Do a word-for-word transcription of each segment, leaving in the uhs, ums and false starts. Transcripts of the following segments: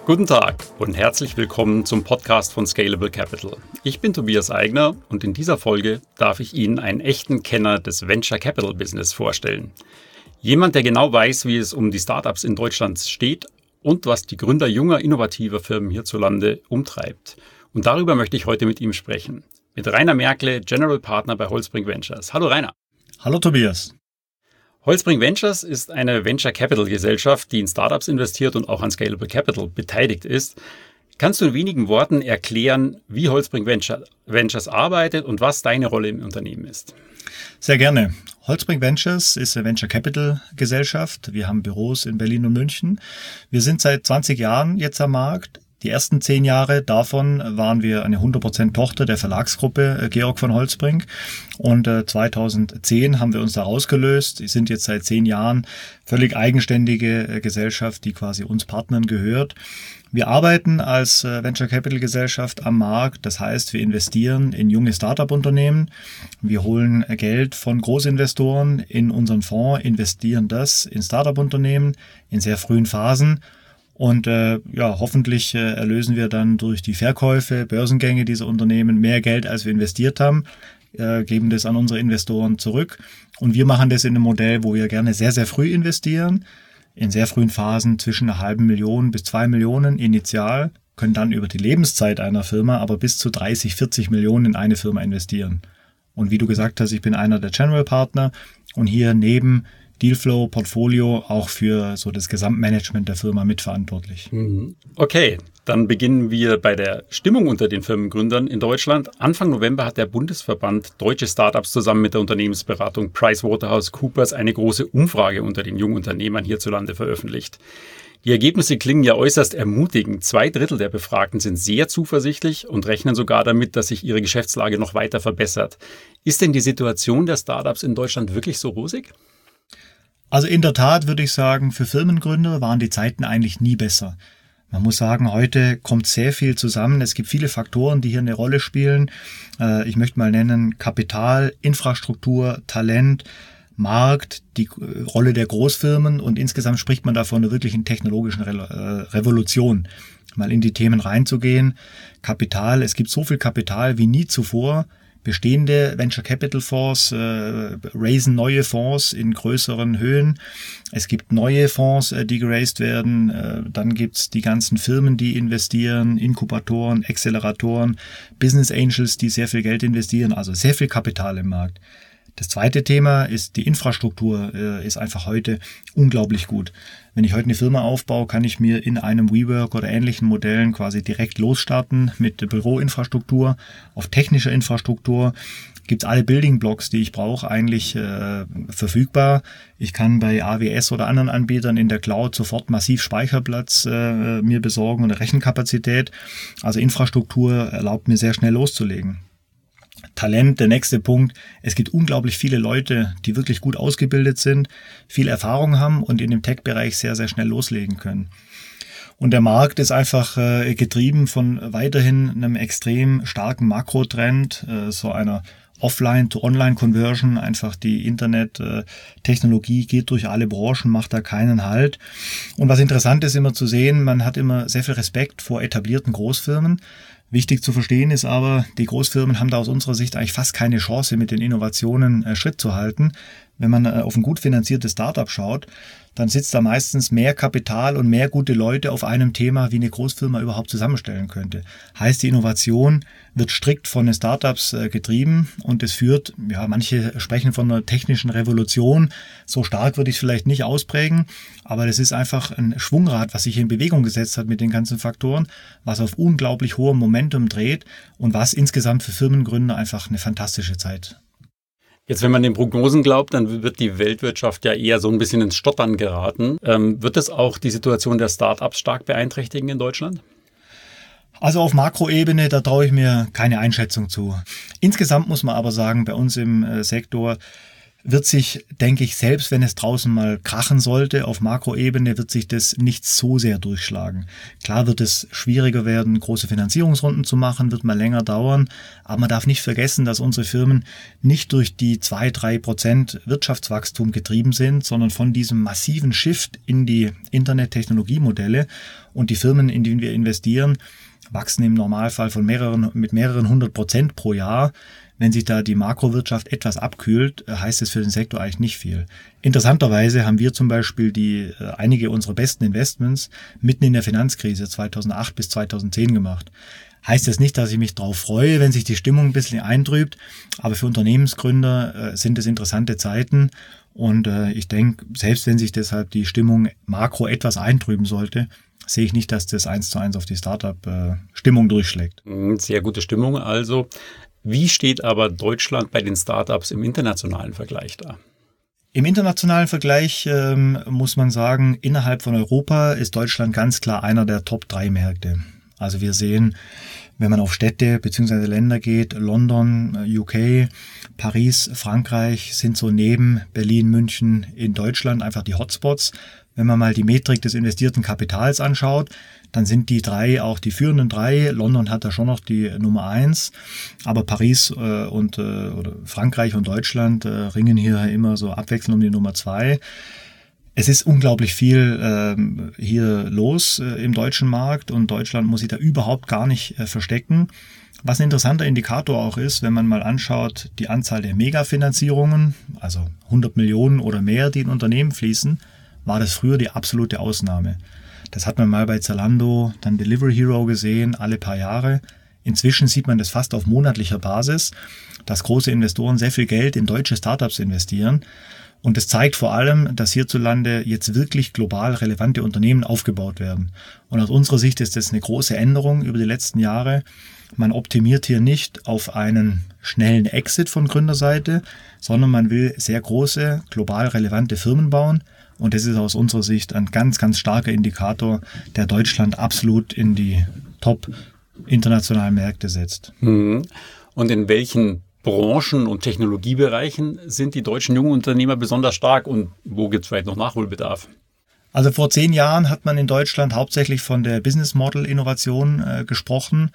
Guten Tag und herzlich willkommen zum Podcast von Scalable Capital. Ich bin Tobias Eigner und in dieser Folge darf ich Ihnen einen echten Kenner des Venture Capital Business vorstellen. Jemand, der genau weiß, wie es um die Startups in Deutschland steht und was die Gründer junger, innovativer Firmen hierzulande umtreibt. Und darüber möchte ich heute mit ihm sprechen. Mit Rainer Merkle, General Partner bei Holzbrinck Ventures. Hallo Rainer. Hallo Tobias. Holzbrinck Ventures ist eine Venture Capital Gesellschaft, die in Startups investiert und auch an Scalable Capital beteiligt ist. Kannst du in wenigen Worten erklären, wie Holzbrinck Ventures arbeitet und was deine Rolle im Unternehmen ist? Sehr gerne. Holzbrinck Ventures ist eine Venture Capital Gesellschaft. Wir haben Büros in Berlin und München. Wir sind seit zwanzig Jahren jetzt am Markt. Die ersten zehn Jahre davon waren wir eine hundert Prozent Tochter der Verlagsgruppe Georg von Holzbrinck. Und äh, zweitausendzehn haben wir uns da rausgelöst. Wir sind jetzt seit zehn Jahren völlig eigenständige äh, Gesellschaft, die quasi uns Partnern gehört. Wir arbeiten als äh, Venture Capital Gesellschaft am Markt. Das heißt, wir investieren in junge Startup-Unternehmen. Wir holen äh, Geld von Großinvestoren in unseren Fonds, investieren das in Startup-Unternehmen in sehr frühen Phasen. Und äh, ja, hoffentlich äh, erlösen wir dann durch die Verkäufe, Börsengänge dieser Unternehmen mehr Geld, als wir investiert haben, äh, geben das an unsere Investoren zurück. Und wir machen das in einem Modell, wo wir gerne sehr, sehr früh investieren, in sehr frühen Phasen zwischen einer halben Million bis zwei Millionen initial, können dann über die Lebenszeit einer Firma aber bis zu dreißig, vierzig Millionen in eine Firma investieren. Und wie du gesagt hast, ich bin einer der General Partner und hier neben Dealflow, Portfolio auch für so das Gesamtmanagement der Firma mitverantwortlich. Okay, dann beginnen wir bei der Stimmung unter den Firmengründern in Deutschland. Anfang November hat der Bundesverband Deutsche Startups zusammen mit der Unternehmensberatung PricewaterhouseCoopers eine große Umfrage unter den jungen Unternehmern hierzulande veröffentlicht. Die Ergebnisse klingen ja äußerst ermutigend. Zwei Drittel der Befragten sind sehr zuversichtlich und rechnen sogar damit, dass sich ihre Geschäftslage noch weiter verbessert. Ist denn die Situation der Startups in Deutschland wirklich so rosig? Also in der Tat würde ich sagen, für Firmengründer waren die Zeiten eigentlich nie besser. Man muss sagen, heute kommt sehr viel zusammen. Es gibt viele Faktoren, die hier eine Rolle spielen. Ich möchte mal nennen Kapital, Infrastruktur, Talent, Markt, die Rolle der Großfirmen und insgesamt spricht man da von einer wirklichen technologischen Revolution. Mal in die Themen reinzugehen. Kapital, es gibt so viel Kapital wie nie zuvor. Bestehende Venture Capital Fonds äh, raisen neue Fonds in größeren Höhen. Es gibt neue Fonds, äh, die geraced werden. Äh, dann gibt's die ganzen Firmen, die investieren, Inkubatoren, Acceleratoren, Business Angels, die sehr viel Geld investieren. Also sehr viel Kapital im Markt. Das zweite Thema ist, die Infrastruktur äh, ist einfach heute unglaublich gut. Wenn ich heute eine Firma aufbaue, kann ich mir in einem WeWork oder ähnlichen Modellen quasi direkt losstarten mit der Büroinfrastruktur. Auf technischer Infrastruktur gibt's alle Building Blocks, die ich brauche, eigentlich äh, verfügbar. Ich kann bei A W S oder anderen Anbietern in der Cloud sofort massiv Speicherplatz äh, mir besorgen und Rechenkapazität. Also Infrastruktur erlaubt mir sehr schnell loszulegen. Talent, der nächste Punkt. Es gibt unglaublich viele Leute, die wirklich gut ausgebildet sind, viel Erfahrung haben und in dem Tech-Bereich sehr, sehr schnell loslegen können. Und der Markt ist einfach äh, getrieben von weiterhin einem extrem starken Makrotrend, äh, so einer Offline-to-Online-Conversion. Einfach die Internet-Technologie geht durch alle Branchen, macht da keinen Halt. Und was interessant ist immer zu sehen, man hat immer sehr viel Respekt vor etablierten Großfirmen. Wichtig zu verstehen ist aber, die Großfirmen haben da aus unserer Sicht eigentlich fast keine Chance, mit den Innovationen äh, Schritt zu halten. Wenn man äh, auf ein gut finanziertes Startup schaut, dann sitzt da meistens mehr Kapital und mehr gute Leute auf einem Thema, wie eine Großfirma überhaupt zusammenstellen könnte. Heißt, die Innovation wird strikt von den Startups äh, getrieben und es führt, ja, manche sprechen von einer technischen Revolution. So stark würde ich es vielleicht nicht ausprägen, aber das ist einfach ein Schwungrad, was sich in Bewegung gesetzt hat mit den ganzen Faktoren, was auf unglaublich hohem Momentum dreht und was insgesamt für Firmengründer einfach eine fantastische Zeit. Jetzt, wenn man den Prognosen glaubt, dann wird die Weltwirtschaft ja eher so ein bisschen ins Stottern geraten. Ähm, wird das auch die Situation der Startups stark beeinträchtigen in Deutschland? Also auf Makroebene, da traue ich mir keine Einschätzung zu. Insgesamt muss man aber sagen, bei uns im äh, Sektor wird sich, denke ich, selbst wenn es draußen mal krachen sollte, auf Makroebene wird sich das nicht so sehr durchschlagen. Klar wird es schwieriger werden, große Finanzierungsrunden zu machen, wird mal länger dauern, aber man darf nicht vergessen, dass unsere Firmen nicht durch die zwei, drei Prozent Wirtschaftswachstum getrieben sind, sondern von diesem massiven Shift in die Internet-Technologiemodelle, und die Firmen, in die wir investieren, wachsen im Normalfall von mehreren, mit mehreren hundert Prozent pro Jahr. Wenn sich da die Makrowirtschaft etwas abkühlt, heißt es für den Sektor eigentlich nicht viel. Interessanterweise haben wir zum Beispiel die äh, einige unserer besten Investments mitten in der Finanzkrise zweitausendacht bis zweitausendzehn gemacht. Heißt jetzt nicht, dass ich mich darauf freue, wenn sich die Stimmung ein bisschen eintrübt, aber für Unternehmensgründer äh, sind es interessante Zeiten, und äh, ich denke, selbst wenn sich deshalb die Stimmung makro etwas eintrüben sollte, sehe ich nicht, dass das eins zu eins auf die Startup-Stimmung durchschlägt. Sehr gute Stimmung also. Wie steht aber Deutschland bei den Startups im internationalen Vergleich da? Im internationalen Vergleich ähm, muss man sagen, innerhalb von Europa ist Deutschland ganz klar einer der Top drei Märkte. Also wir sehen, wenn man auf Städte bzw. Länder geht, London, U K, Paris, Frankreich sind so neben Berlin, München in Deutschland einfach die Hotspots. Wenn man mal die Metrik des investierten Kapitals anschaut, dann sind die drei auch die führenden drei. London hat da schon noch die Nummer eins, aber Paris äh, und äh, oder Frankreich und Deutschland äh, ringen hier immer so abwechselnd um die Nummer zwei. Es ist unglaublich viel äh, hier los äh, im deutschen Markt, und Deutschland muss sich da überhaupt gar nicht äh, verstecken. Was ein interessanter Indikator auch ist, wenn man mal anschaut, die Anzahl der Megafinanzierungen, also hundert Millionen oder mehr, die in Unternehmen fließen, war das früher die absolute Ausnahme. Das hat man mal bei Zalando, dann Delivery Hero gesehen, alle paar Jahre. Inzwischen sieht man das fast auf monatlicher Basis, dass große Investoren sehr viel Geld in deutsche Startups investieren. Und das zeigt vor allem, dass hierzulande jetzt wirklich global relevante Unternehmen aufgebaut werden. Und aus unserer Sicht ist das eine große Änderung über die letzten Jahre. Man optimiert hier nicht auf einen schnellen Exit von Gründerseite, sondern man will sehr große, global relevante Firmen bauen. Und das ist aus unserer Sicht ein ganz, ganz starker Indikator, der Deutschland absolut in die Top internationalen Märkte setzt. Und in welchen Branchen und Technologiebereichen sind die deutschen jungen Unternehmer besonders stark, und wo gibt es vielleicht noch Nachholbedarf? Also vor zehn Jahren hat man in Deutschland hauptsächlich von der Business Model Innovation äh, gesprochen.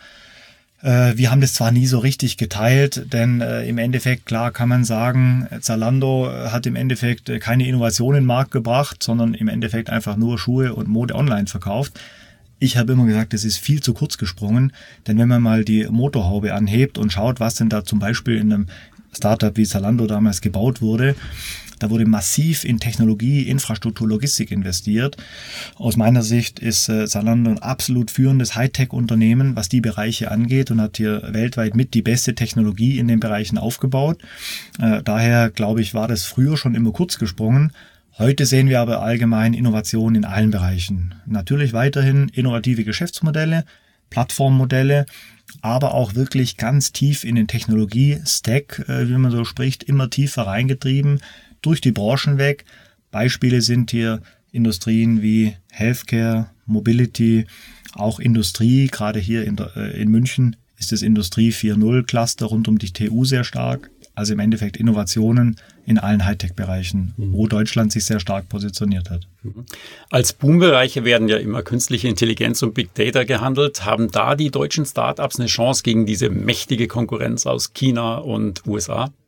Äh, wir haben das zwar nie so richtig geteilt, denn äh, im Endeffekt, klar kann man sagen, Zalando hat im Endeffekt keine Innovation in den Markt gebracht, sondern im Endeffekt einfach nur Schuhe und Mode online verkauft. Ich habe immer gesagt, das ist viel zu kurz gesprungen, denn wenn man mal die Motorhaube anhebt und schaut, was denn da zum Beispiel in einem Startup wie Zalando damals gebaut wurde, da wurde massiv in Technologie, Infrastruktur, Logistik investiert. Aus meiner Sicht ist äh, Zalando ein absolut führendes Hightech-Unternehmen, was die Bereiche angeht, und hat hier weltweit mit die beste Technologie in den Bereichen aufgebaut. Äh, daher, glaube ich, war das früher schon immer kurz gesprungen. Heute sehen wir aber allgemein Innovation in allen Bereichen. Natürlich weiterhin innovative Geschäftsmodelle, Plattformmodelle, aber auch wirklich ganz tief in den Technologie-Stack, wie man so spricht, immer tiefer reingetrieben, durch die Branchen weg. Beispiele sind hier Industrien wie Healthcare, Mobility, auch Industrie, gerade hier in, der, in München ist das Industrie vier Punkt null Cluster rund um die T U sehr stark. Also im Endeffekt Innovationen in allen Hightech-Bereichen, mhm. wo Deutschland sich sehr stark positioniert hat. Als Boombereiche werden ja immer künstliche Intelligenz und Big Data gehandelt. Haben da die deutschen Startups eine Chance gegen diese mächtige Konkurrenz aus China und U S A?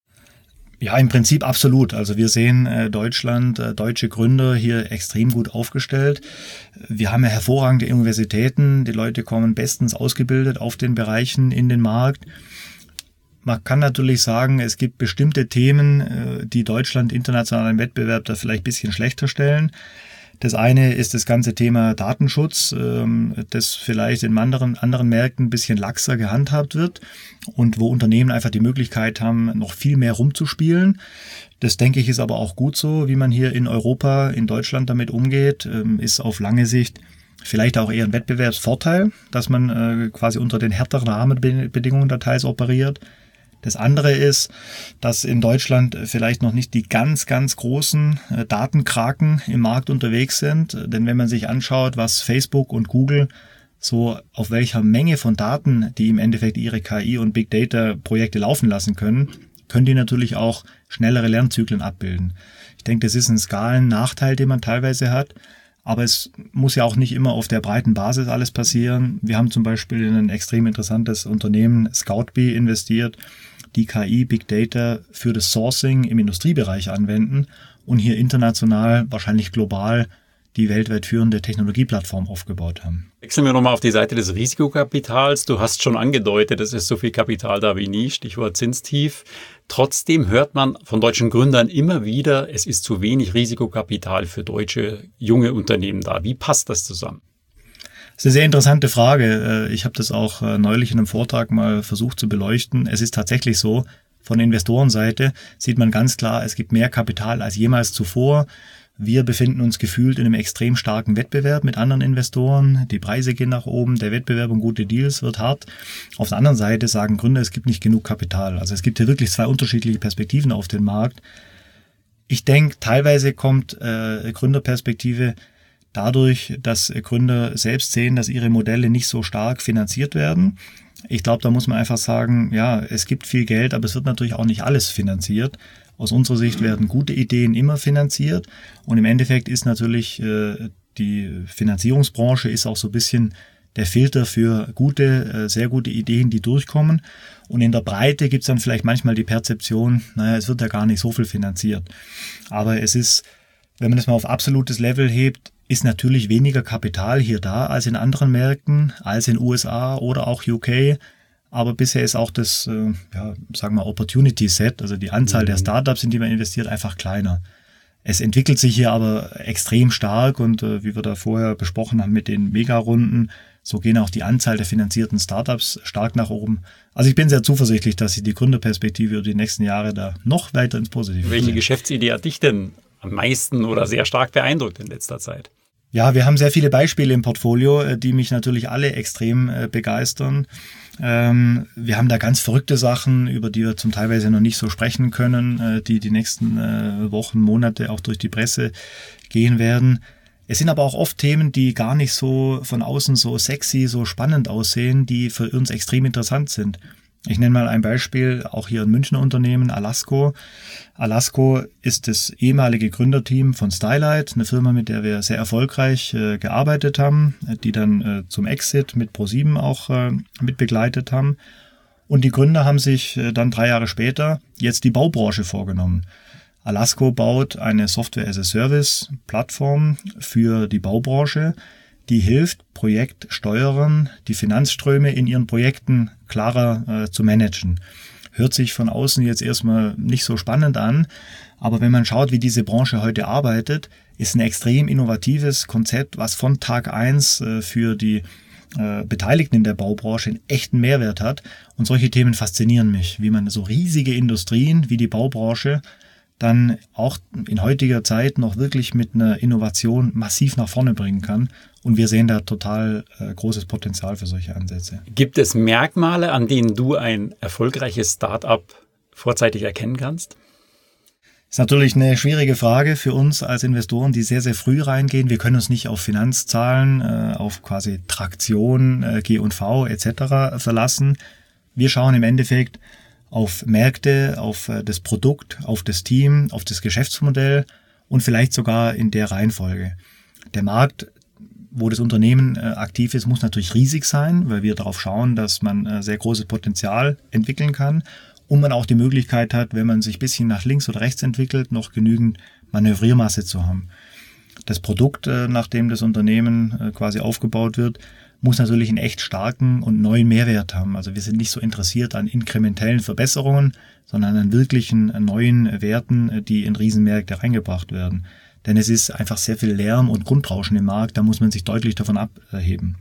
Ja, im Prinzip absolut. Also wir sehen äh, Deutschland, äh, deutsche Gründer hier extrem gut aufgestellt. Wir haben ja hervorragende Universitäten. Die Leute kommen bestens ausgebildet auf den Bereichen in den Markt. Man kann natürlich sagen, es gibt bestimmte Themen, die Deutschland international im Wettbewerb da vielleicht ein bisschen schlechter stellen. Das eine ist das ganze Thema Datenschutz, das vielleicht in anderen, anderen Märkten ein bisschen laxer gehandhabt wird und wo Unternehmen einfach die Möglichkeit haben, noch viel mehr rumzuspielen. Das, denke ich, ist aber auch gut so, wie man hier in Europa, in Deutschland damit umgeht, ist auf lange Sicht vielleicht auch eher ein Wettbewerbsvorteil, dass man äh, quasi unter den härteren Rahmenbedingungen da teils operiert. Das andere ist, dass in Deutschland vielleicht noch nicht die ganz, ganz großen äh, Datenkraken im Markt unterwegs sind. Denn wenn man sich anschaut, was Facebook und Google so auf welcher Menge von Daten, die im Endeffekt ihre K I- und Big Data-Projekte laufen lassen können, können die natürlich auch schnellere Lernzyklen abbilden. Ich denke, das ist ein Skalennachteil, den man teilweise hat. Aber es muss ja auch nicht immer auf der breiten Basis alles passieren. Wir haben zum Beispiel in ein extrem interessantes Unternehmen, Scoutbee, investiert, die K I, Big Data für das Sourcing im Industriebereich anwenden und hier international, wahrscheinlich global, die weltweit führende Technologieplattform aufgebaut haben. Wechseln wir nochmal auf die Seite des Risikokapitals. Du hast schon angedeutet, es ist so viel Kapital da wie nie, Stichwort Zinstief. Trotzdem hört man von deutschen Gründern immer wieder, es ist zu wenig Risikokapital für deutsche junge Unternehmen da. Wie passt das zusammen? Das ist eine sehr interessante Frage. Ich habe das auch neulich in einem Vortrag mal versucht zu beleuchten. Es ist tatsächlich so, von Investorenseite sieht man ganz klar, es gibt mehr Kapital als jemals zuvor. Wir befinden uns gefühlt in einem extrem starken Wettbewerb mit anderen Investoren. Die Preise gehen nach oben, der Wettbewerb um gute Deals wird hart. Auf der anderen Seite sagen Gründer, es gibt nicht genug Kapital. Also es gibt hier wirklich zwei unterschiedliche Perspektiven auf den Markt. Ich denke, teilweise kommt äh, Gründerperspektive dadurch, dass Gründer selbst sehen, dass ihre Modelle nicht so stark finanziert werden. Ich glaube, da muss man einfach sagen, ja, es gibt viel Geld, aber es wird natürlich auch nicht alles finanziert. Aus unserer Sicht werden gute Ideen immer finanziert und im Endeffekt ist natürlich äh, die Finanzierungsbranche ist auch so ein bisschen der Filter für gute, äh, sehr gute Ideen, die durchkommen. Und in der Breite gibt es dann vielleicht manchmal die Perzeption, naja, es wird ja gar nicht so viel finanziert. Aber es ist, wenn man das mal auf absolutes Level hebt, ist natürlich weniger Kapital hier da als in anderen Märkten, als in U S A oder auch U K. Aber bisher ist auch das, äh, ja, sagen wir, Opportunity Set, also die Anzahl mhm. der Startups, in die man investiert, einfach kleiner. Es entwickelt sich hier aber extrem stark und äh, wie wir da vorher besprochen haben mit den Mega-Runden, so gehen auch die Anzahl der finanzierten Startups stark nach oben. Also ich bin sehr zuversichtlich, dass sich die Gründerperspektive über die nächsten Jahre da noch weiter ins Positive Welche bringt. Geschäftsidee hat dich denn am meisten oder sehr stark beeindruckt in letzter Zeit? Ja, wir haben sehr viele Beispiele im Portfolio, die mich natürlich alle extrem äh, begeistern. Ähm, wir haben da ganz verrückte Sachen, über die wir zum Teilweise noch nicht so sprechen können, äh, die die nächsten äh, Wochen, Monate auch durch die Presse gehen werden. Es sind aber auch oft Themen, die gar nicht so von außen so sexy, so spannend aussehen, die für uns extrem interessant sind. Ich nenne mal ein Beispiel, auch hier ein Münchner Unternehmen, Alasco. Alasco ist das ehemalige Gründerteam von Stylight, eine Firma, mit der wir sehr erfolgreich äh, gearbeitet haben, die dann äh, zum Exit mit ProSieben auch äh, mit begleitet haben. Und die Gründer haben sich äh, dann drei Jahre später jetzt die Baubranche vorgenommen. Alasco baut eine Software-as-a-Service-Plattform für die Baubranche, die hilft Projektsteuerern, die Finanzströme in ihren Projekten klarer äh, zu managen. Hört sich von außen jetzt erstmal nicht so spannend an, aber wenn man schaut, wie diese Branche heute arbeitet, ist ein extrem innovatives Konzept, was von Tag eins äh, für die äh, Beteiligten in der Baubranche einen echten Mehrwert hat. Und solche Themen faszinieren mich, wie man so riesige Industrien wie die Baubranche dann auch in heutiger Zeit noch wirklich mit einer Innovation massiv nach vorne bringen kann. Und wir sehen da total äh, großes Potenzial für solche Ansätze. Gibt es Merkmale, an denen du ein erfolgreiches Start-up vorzeitig erkennen kannst? Ist natürlich eine schwierige Frage für uns als Investoren, die sehr, sehr früh reingehen. Wir können uns nicht auf Finanzzahlen, äh, auf quasi Traktion, äh, G und V et cetera verlassen. Wir schauen im Endeffekt auf Märkte, auf das Produkt, auf das Team, auf das Geschäftsmodell und vielleicht sogar in der Reihenfolge. Der Markt, wo das Unternehmen aktiv ist, muss natürlich riesig sein, weil wir darauf schauen, dass man sehr großes Potenzial entwickeln kann und man auch die Möglichkeit hat, wenn man sich ein bisschen nach links oder rechts entwickelt, noch genügend Manövriermasse zu haben. Das Produkt, nach dem das Unternehmen quasi aufgebaut wird, muss natürlich einen echt starken und neuen Mehrwert haben. Also wir sind nicht so interessiert an inkrementellen Verbesserungen, sondern an wirklichen neuen Werten, die in Riesenmärkte reingebracht werden. Denn es ist einfach sehr viel Lärm und Grundrauschen im Markt, da muss man sich deutlich davon abheben.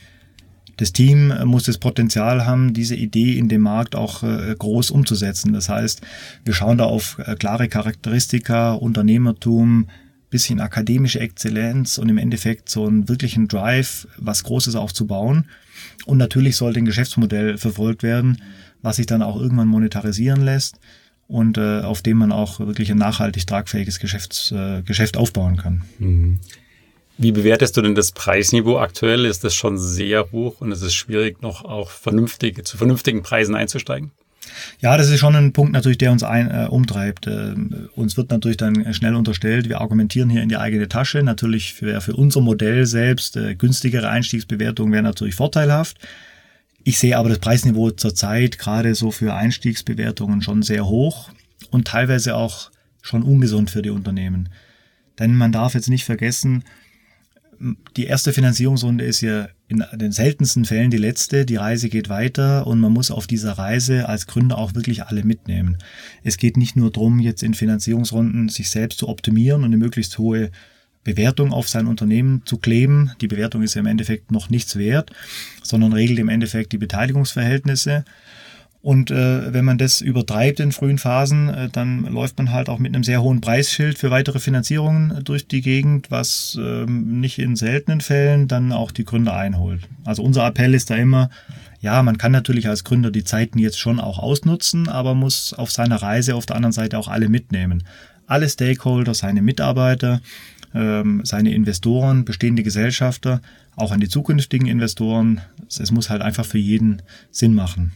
Das Team muss das Potenzial haben, diese Idee in dem Markt auch groß umzusetzen. Das heißt, wir schauen da auf klare Charakteristika, Unternehmertum, bisschen akademische Exzellenz und im Endeffekt so einen wirklichen Drive, was Großes aufzubauen. Und natürlich sollte ein Geschäftsmodell verfolgt werden, was sich dann auch irgendwann monetarisieren lässt und äh, auf dem man auch wirklich ein nachhaltig tragfähiges Geschäfts, äh, Geschäft aufbauen kann. Mhm. Wie bewertest du denn das Preisniveau aktuell? Ist das schon sehr hoch und es ist schwierig, noch auch vernünftig, zu vernünftigen Preisen einzusteigen? Ja, das ist schon ein Punkt natürlich, der uns ein, äh, umtreibt. Äh, uns wird natürlich dann schnell unterstellt, wir argumentieren hier in die eigene Tasche. Natürlich für, für unser Modell selbst äh, günstigere Einstiegsbewertungen wäre natürlich vorteilhaft. Ich sehe aber das Preisniveau zurzeit gerade so für Einstiegsbewertungen schon sehr hoch und teilweise auch schon ungesund für die Unternehmen. Denn man darf jetzt nicht vergessen, die erste Finanzierungsrunde ist ja in den seltensten Fällen die letzte. Die Reise geht weiter und man muss auf dieser Reise als Gründer auch wirklich alle mitnehmen. Es geht nicht nur darum, jetzt in Finanzierungsrunden sich selbst zu optimieren und eine möglichst hohe Bewertung auf sein Unternehmen zu kleben. Die Bewertung ist ja im Endeffekt noch nichts wert, sondern regelt im Endeffekt die Beteiligungsverhältnisse. Und äh, wenn man das übertreibt in frühen Phasen, äh, dann läuft man halt auch mit einem sehr hohen Preisschild für weitere Finanzierungen durch die Gegend, was äh, nicht in seltenen Fällen dann auch die Gründer einholt. Also unser Appell ist da immer, ja, man kann natürlich als Gründer die Zeiten jetzt schon auch ausnutzen, aber muss auf seiner Reise auf der anderen Seite auch alle mitnehmen. Alle Stakeholder, seine Mitarbeiter, ähm, seine Investoren, bestehende Gesellschafter, auch an die zukünftigen Investoren. Es muss halt einfach für jeden Sinn machen.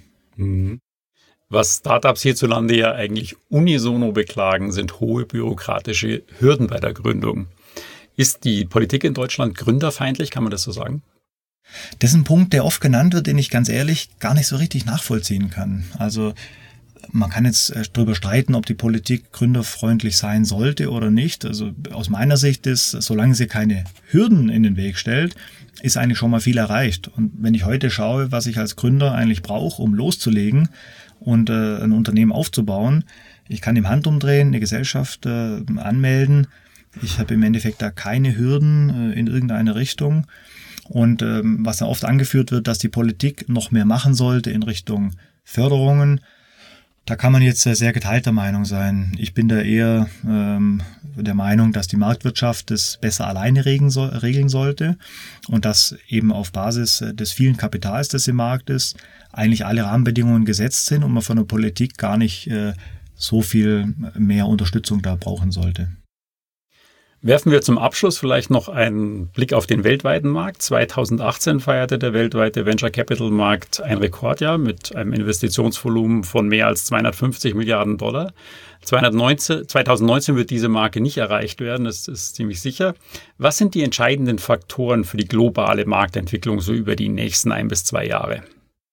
Was Startups hierzulande ja eigentlich unisono beklagen, sind hohe bürokratische Hürden bei der Gründung. Ist die Politik in Deutschland gründerfeindlich, kann man das so sagen? Das ist ein Punkt, der oft genannt wird, den ich ganz ehrlich gar nicht so richtig nachvollziehen kann. Also man kann jetzt darüber streiten, ob die Politik gründerfreundlich sein sollte oder nicht. Also aus meiner Sicht ist, solange sie keine Hürden in den Weg stellt, ist eigentlich schon mal viel erreicht. Und wenn ich heute schaue, was ich als Gründer eigentlich brauche, um loszulegen und äh, ein Unternehmen aufzubauen, ich kann im Handumdrehen eine Gesellschaft äh, anmelden. Ich habe im Endeffekt da keine Hürden äh, in irgendeine Richtung. Und ähm, was da oft angeführt wird, dass die Politik noch mehr machen sollte in Richtung Förderungen, da kann man jetzt sehr geteilter Meinung sein. Ich bin da eher ähm, der Meinung, dass die Marktwirtschaft das besser alleine regeln, so, regeln sollte und dass eben auf Basis des vielen Kapitals, das im Markt ist, eigentlich alle Rahmenbedingungen gesetzt sind und man von der Politik gar nicht äh, so viel mehr Unterstützung da brauchen sollte. Werfen wir zum Abschluss vielleicht noch einen Blick auf den weltweiten Markt. zweitausendachtzehn feierte der weltweite Venture Capital Markt ein Rekordjahr mit einem Investitionsvolumen von mehr als zweihundertfünfzig Milliarden Dollar. zweitausendneunzehn wird diese Marke nicht erreicht werden, das ist ziemlich sicher. Was sind die entscheidenden Faktoren für die globale Marktentwicklung so über die nächsten ein bis zwei Jahre?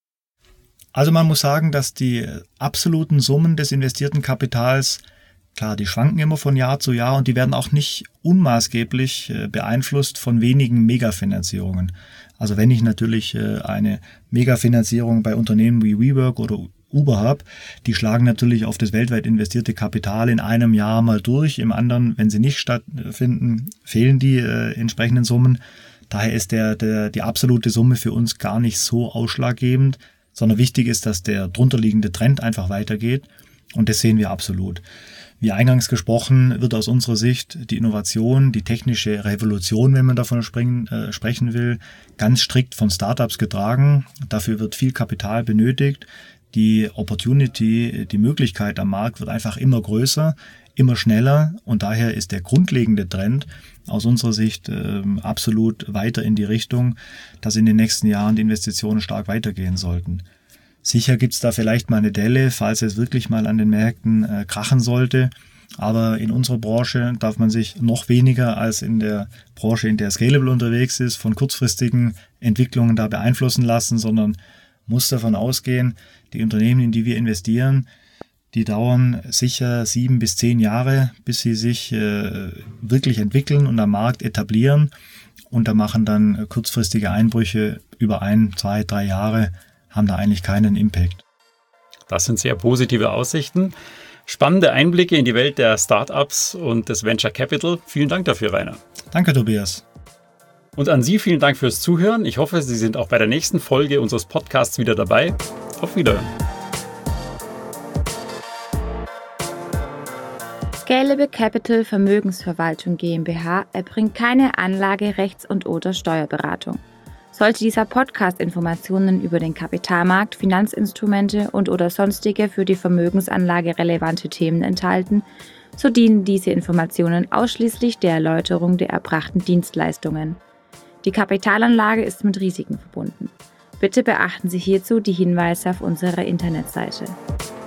Also man muss sagen, dass die absoluten Summen des investierten Kapitals, klar, die schwanken immer von Jahr zu Jahr und die werden auch nicht unmaßgeblich beeinflusst von wenigen Megafinanzierungen. Also wenn ich natürlich eine Megafinanzierung bei Unternehmen wie WeWork oder Uber habe, die schlagen natürlich auf das weltweit investierte Kapital in einem Jahr mal durch. Im anderen, wenn sie nicht stattfinden, fehlen die äh, entsprechenden Summen. Daher ist der, der, die absolute Summe für uns gar nicht so ausschlaggebend, sondern wichtig ist, dass der drunterliegende Trend einfach weitergeht und das sehen wir absolut. Wie eingangs gesprochen, wird aus unserer Sicht die Innovation, die technische Revolution, wenn man davon springen, äh, sprechen will, ganz strikt von Startups getragen. Dafür wird viel Kapital benötigt. Die Opportunity, die Möglichkeit am Markt wird einfach immer größer, immer schneller und daher ist der grundlegende Trend aus unserer Sicht äh, absolut weiter in die Richtung, dass in den nächsten Jahren die Investitionen stark weitergehen sollten. Sicher gibt's da vielleicht mal eine Delle, falls es wirklich mal an den Märkten äh, krachen sollte. Aber in unserer Branche darf man sich noch weniger als in der Branche, in der Scalable unterwegs ist, von kurzfristigen Entwicklungen da beeinflussen lassen, sondern muss davon ausgehen, die Unternehmen, in die wir investieren, die dauern sicher sieben bis zehn Jahre, bis sie sich äh, wirklich entwickeln und am Markt etablieren. Und da machen dann kurzfristige Einbrüche über ein, zwei, drei Jahre haben da eigentlich keinen Impact. Das sind sehr positive Aussichten. Spannende Einblicke in die Welt der Startups und des Venture Capital. Vielen Dank dafür, Rainer. Danke, Tobias. Und an Sie vielen Dank fürs Zuhören. Ich hoffe, Sie sind auch bei der nächsten Folge unseres Podcasts wieder dabei. Auf Wiederhören. Scalable Capital Vermögensverwaltung GmbH erbringt keine Anlage-, Rechts- und oder Steuerberatung. Sollte dieser Podcast Informationen über den Kapitalmarkt, Finanzinstrumente und oder sonstige für die Vermögensanlage relevante Themen enthalten, so dienen diese Informationen ausschließlich der Erläuterung der erbrachten Dienstleistungen. Die Kapitalanlage ist mit Risiken verbunden. Bitte beachten Sie hierzu die Hinweise auf unserer Internetseite.